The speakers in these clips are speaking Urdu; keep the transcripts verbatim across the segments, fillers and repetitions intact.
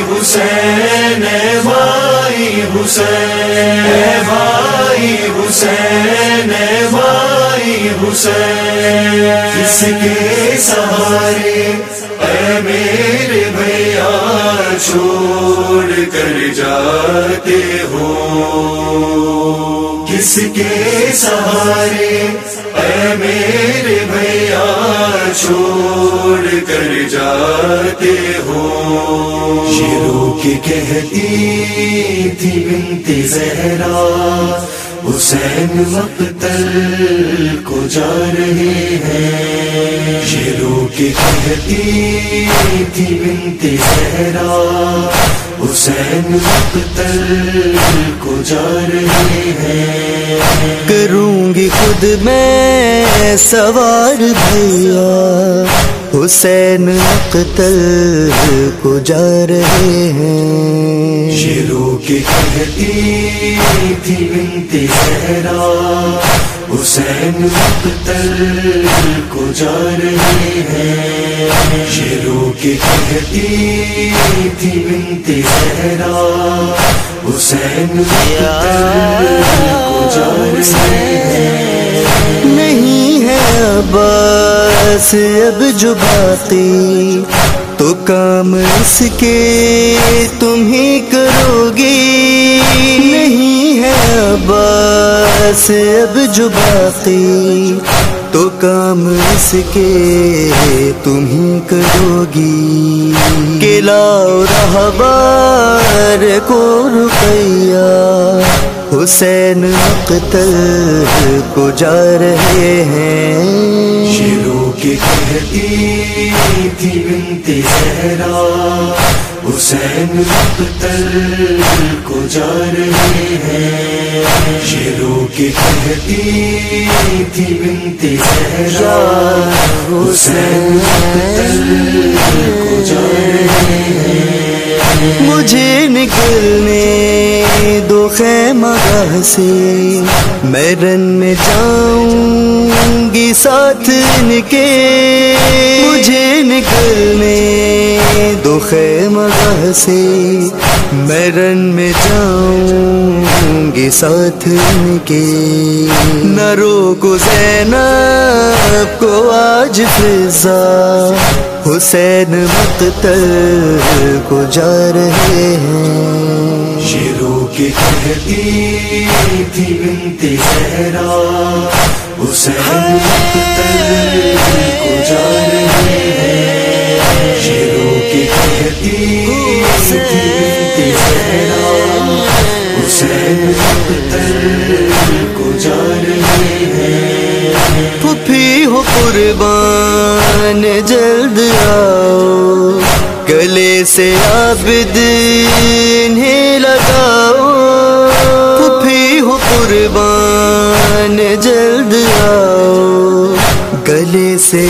حسین اے بھائی حسین اے بھائی حسین اے بھائی حسین کس کے سہارے اے میرے بھیا چھوڑ کر جاتے ہو، کس کے سہارے اے میرے بھیا چھوڑ کر جاتے ہو۔ یہ رو کے کہتی تھی بنت زہرا حسین مقتل کو جا رہے ہیں، یہ رو کے کہتی تھی بنت زہرا حسین مقتل کو جا رہے ہیں۔ کروں گی خود میں سوار بھیا حسین مقتل کو جا رہے ہیں، یہ رو کے کہتی تھی بنت زہرا حسین مقتل کو جا رہے ہیں، یہ رو کے کہتی تھی بنت زہرا حسین مقتل کو جا رہے ہیں۔ نہیں ہے عباس اب جو باقی تو کام اس کے تم ہی کرو گی، نہیں ہے عباس اب جو باقی تو کام اس کے تم ہی کرو گی۔ کہ لاؤ رہبار کو رقیہ حسین مقتل کو جا رہے ہیں، یہ رو کے کہتی تھی بنت زہرا حسین مقتل کو جا رہے ہیں، یہ رو کے کہتی تھی بنت زہرا حسین مقتل کو جا رہے ہیں۔ مجھے نکلنے دو خیمہ گاہ سے میں رن میں جاؤں گی ساتھ ان کے، مجھے نکلنے دو خیمہ گاہ سے میں رن میں جاؤں گی ساتھ ان کے۔ نہ روکو زینب کو آج فضا حسین مقتل کو جا رہے ہیں، یہ رو کے کہتی تھی بنت زہرا حسین مقتل کو جا رہے ہیں، یہ رو کے کہتی تھی بنت زہرا حسین مقتل کو جا رہے ہیں۔ پھوپھی ہو قربان جلد آؤ گلے سے عابد انہیں لگاؤ، پھوپھی ہو قربان جلد آؤ گلے سے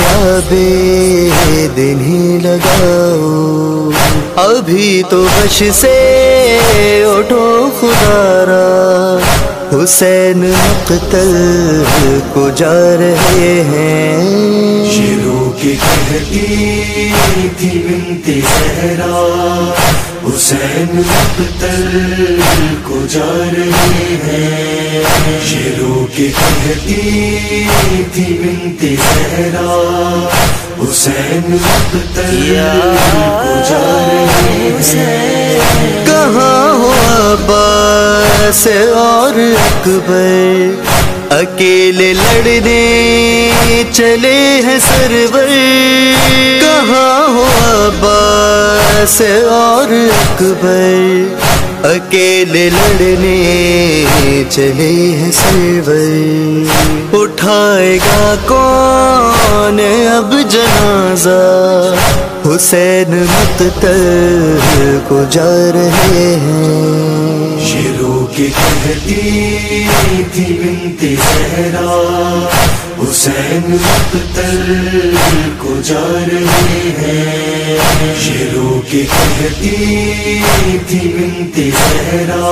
عابد انہیں لگاؤ۔ ابھی تو بش سے اٹھو خدا را حسین مقتل کو جا رہے ہیں، یہ رو کے کہتی تھی بنت زہرا حسین مقتل کو جا رہے ہیں، یہ رو کے کہتی تھی بنت زہرا حسین مقتل کو جا رہے ہیں۔ کہاں ہو عباس اور اکبر اکیلے لڑنے چلے ہیں سرور، کہاں ہو عباس اور اکبر اکیلے لڑنے چلے ہیں سرور۔ اٹھائے گا کون اب جنازہ حسین مقتل کو جا رہے ہیں، یہ رو کے کہتی تھی بنت زہرا حسین مقتل کو جا رہے ہیں، یہ رو کے کہتی تھی بنت زہرا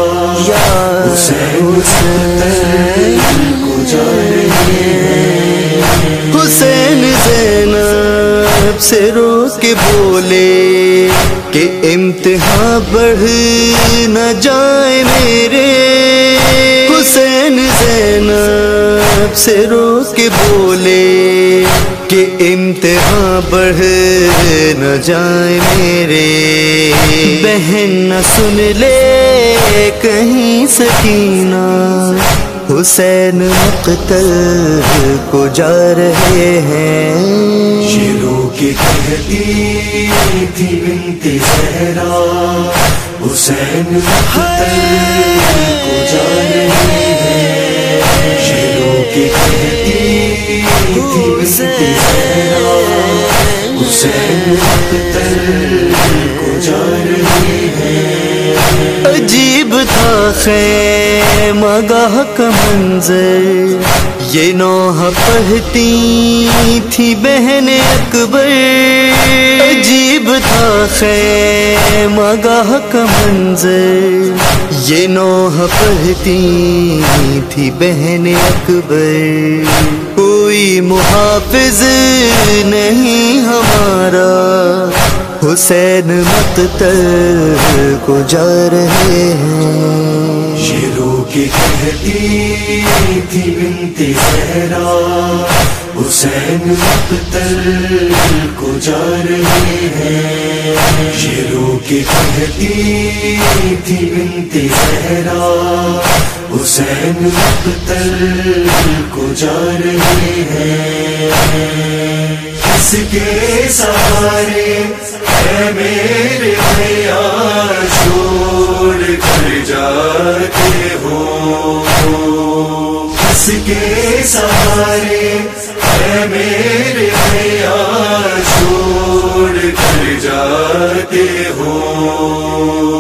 حسین مقتل کو جا رہے ہیں۔ حسین زینب زینب سے رو کے بولے کہ امتحان بڑھ نہ جائے میرے حسین، زینب سے رو کے بولے کہ امتحان بڑھ نہ جائے میرے، بہن نہ سن لے کہیں سکینہ حسین مقتل کو جا رہے ہیں۔ یہ رو کے کہتی تھی بنت زہرا حسین مقتل کو جا رہے ہیں، یہ رو کے کہتی تھی بنت زہرا حسین مقتل کو جا رہے ہیں۔ عجیب تھا خیمہ گاہ کا منظر، یہ نوح پڑھتی تھی بہن اکبر، عجیب تھا خیمہ گاہ کا منظر، یہ نوح پڑھتی تھی بہن اکبر، کوئی محافظ نہیں ہمارا حسین مقتل کو جا رہے ہیں۔ یہ رو کے کہتی تھی بنت زہرا حسین مقتل کو جا رہے ہیں، یہ رو کے کہتی تھی بنت زہرا حسین مقتل کو جا رہے ہیں۔ کس کے سہارے اے میرے بھیا چھوڑ کر جاتے ہو، کس کے سہارے اے میرے بھیا چھوڑ کر جاتے ہو،